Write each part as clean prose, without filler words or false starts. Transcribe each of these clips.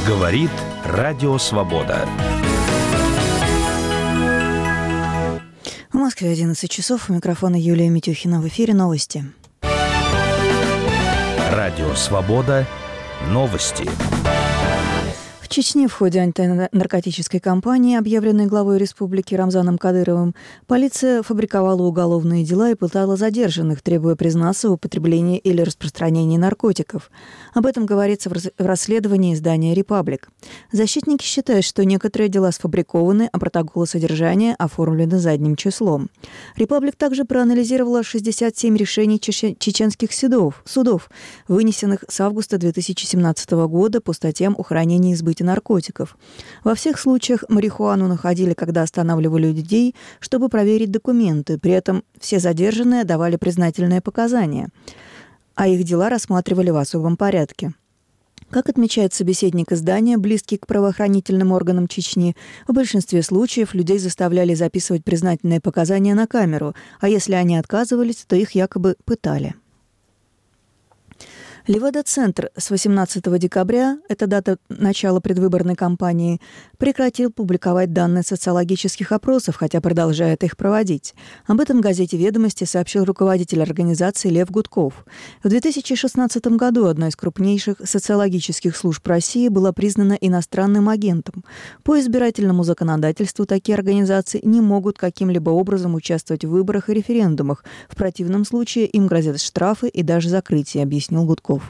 Говорит Радио Свобода. В Москве 11 часов. У микрофона Юлия Митюхина. В эфире новости. Радио Свобода. Новости. В Чечне в ходе антинаркотической кампании, объявленной главой республики Рамзаном Кадыровым, полиция фабриковала уголовные дела и пытала задержанных, требуя признаться в употреблении или распространении наркотиков. Об этом говорится в расследовании издания «Репаблик». Защитники считают, что некоторые дела сфабрикованы, а протоколы содержания оформлены задним числом. «Репаблик» также проанализировала 67 решений чеченских судов, вынесенных с августа 2017 года по статьям о хранении и сбытии наркотиков. Во всех случаях марихуану находили, когда останавливали людей, чтобы проверить документы. При этом все задержанные давали признательные показания, а их дела рассматривали в особом порядке. Как отмечает собеседник издания, близкий к правоохранительным органам Чечни, в большинстве случаев людей заставляли записывать признательные показания на камеру, а если они отказывались, то их якобы пытали. Левада-центр с 18 декабря, это дата начала предвыборной кампании, прекратил публиковать данные социологических опросов, хотя продолжает их проводить. Об этом газете «Ведомости» сообщил руководитель организации Лев Гудков. В 2016 году одна из крупнейших социологических служб России была признана иностранным агентом. По избирательному законодательству такие организации не могут каким-либо образом участвовать в выборах и референдумах. В противном случае им грозят штрафы и даже закрытие, объяснил Гудков.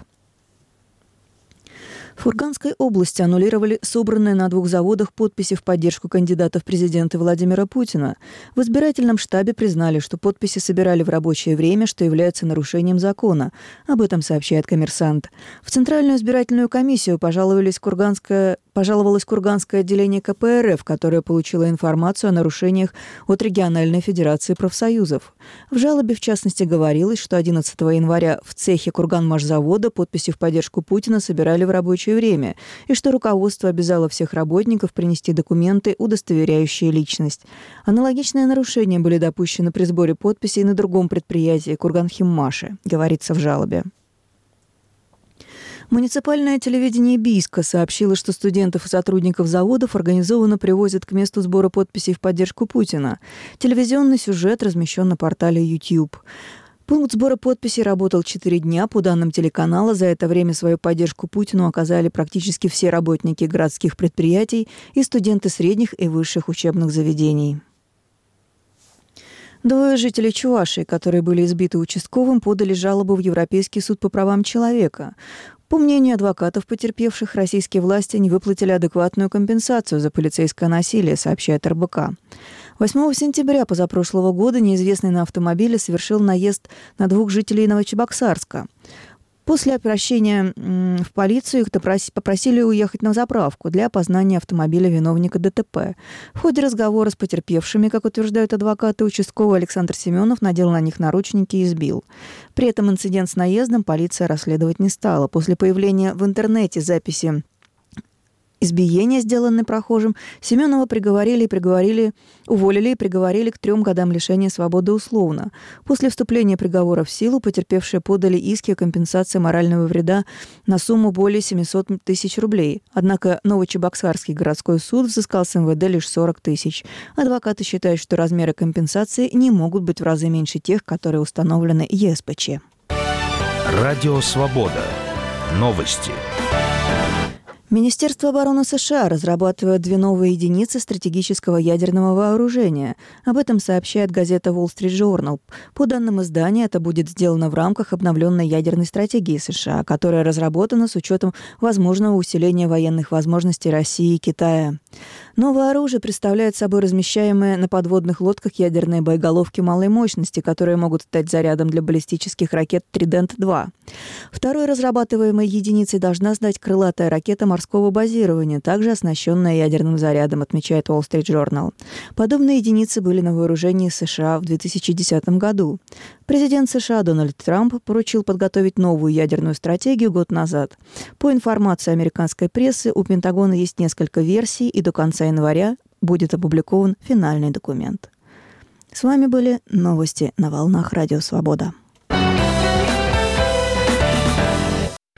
В Курганской области аннулировали собранные на 2 заводах подписи в поддержку кандидата в президенты Владимира Путина. В избирательном штабе признали, что подписи собирали в рабочее время, что является нарушением закона. Об этом сообщает «Коммерсант». В Центральную избирательную комиссию пожаловалось Курганское отделение КПРФ, которое получило информацию о нарушениях от Региональной федерации профсоюзов. В жалобе, в частности, говорилось, что 11 января в цехе Курганмашзавода подписи в поддержку Путина собирали в рабочее время, и что руководство обязало всех работников принести документы, удостоверяющие личность. Аналогичные нарушения были допущены при сборе подписей на другом предприятии Курганхиммаше, говорится в жалобе. Муниципальное телевидение Бийска сообщило, что студентов и сотрудников заводов организованно привозят к месту сбора подписей в поддержку Путина. Телевизионный сюжет размещен на портале YouTube. Пункт сбора подписей работал 4 дня. По данным телеканала, за это время свою поддержку Путину оказали практически все работники городских предприятий и студенты средних и высших учебных заведений. 2 жителей Чувашии, которые были избиты участковым, подали жалобу в Европейский суд по правам человека. По мнению адвокатов потерпевших, российские власти не выплатили адекватную компенсацию за полицейское насилие, сообщает РБК. 8 сентября позапрошлого года неизвестный на автомобиле совершил наезд на 2 жителей Новочебоксарска. После обращения в полицию их попросили уехать на заправку для опознания автомобиля виновника ДТП. В ходе разговора с потерпевшими, как утверждают адвокаты, участковый Александр Семенов надел на них наручники и избил. При этом инцидент с наездом полиция расследовать не стала. После появления в интернете записи избиения, сделанной прохожим, Семенова уволили и приговорили к 3 годам лишения свободы условно. После вступления приговора в силу потерпевшие подали иски о компенсации морального вреда на сумму более 700 тысяч рублей. Однако Новочебоксарский городской суд взыскал с МВД лишь 40 тысяч. Адвокаты считают, что размеры компенсации не могут быть в разы меньше тех, которые установлены ЕСПЧ. Радио Свобода. Новости. Министерство обороны США разрабатывает 2 новые единицы стратегического ядерного вооружения. Об этом сообщает газета Wall Street Journal. По данным издания, это будет сделано в рамках обновленной ядерной стратегии США, которая разработана с учетом возможного усиления военных возможностей России и Китая. Новое оружие представляет собой размещаемые на подводных лодках ядерные боеголовки малой мощности, которые могут стать зарядом для баллистических ракет «Тридент-2». Второй разрабатываемой единицей должна стать крылатая ракета морского базирования, также оснащенная ядерным зарядом, отмечает Wall Street Journal. Подобные единицы были на вооружении США в 2010 году. Президент США Дональд Трамп поручил подготовить новую ядерную стратегию год назад. По информации американской прессы, у Пентагона есть несколько версий, и до конца января будет опубликован финальный документ. С вами были новости на волнах Радио Свобода.